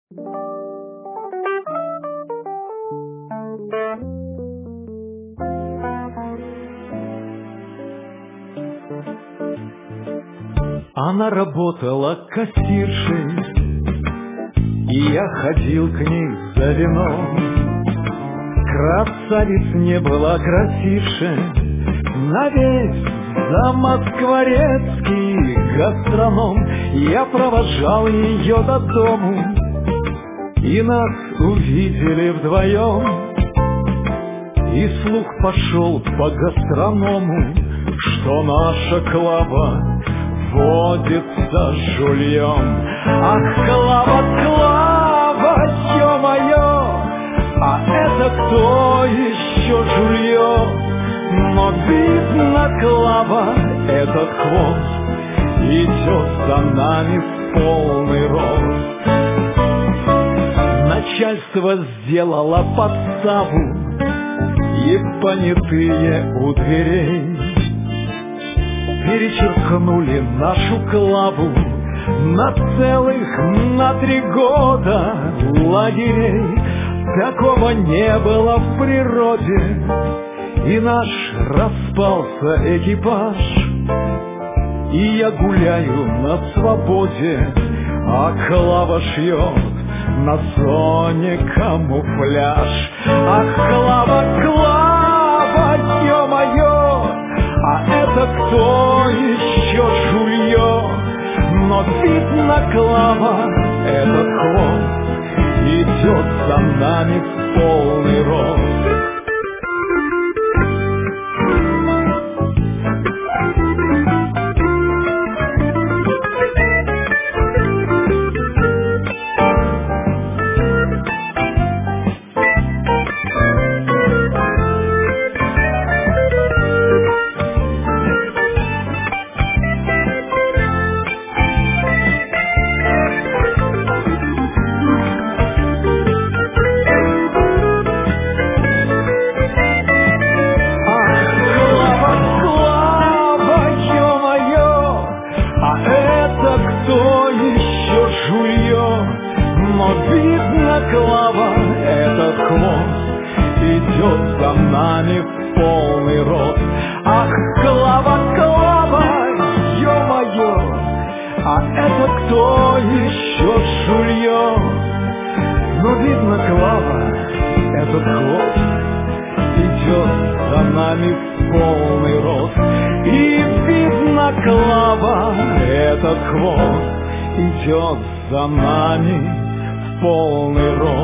Она работала кассиршей, и я ходил к ней за вином. Красавиц не было красивше на весь замоскворецкий гастроном. Я провожал ее до дому, и нас увидели вдвоем. И слух пошел по гастроному, что наша Клава водится с жульем. Ах, Клава, Клава, ё-моё, а это кто еще жулье? Но видно, Клава, этот хвост идет за нами в полный рост. Начальство сделало подставу, и понятые у дверей перечеркнули нашу Клаву на целых 3 года лагерей. Такого не было в природе, и наш распался экипаж. И я гуляю на свободе, а Клава шьет на зоне камуфляж. Ах, Клава, Клава, ё-моё, а это кто еще жулье? Но видно, Клава, этот хвост идет за нами в полный рост. Но видно, Клава, этот хвост идет за нами в полный рост. Ах, Клава, Клава, ё-моё, а это кто еще жулье? Но видно, Клава, этот хвост идет за нами в полный рост. И видно, Клава, этот хвост идет за нами в полный рост.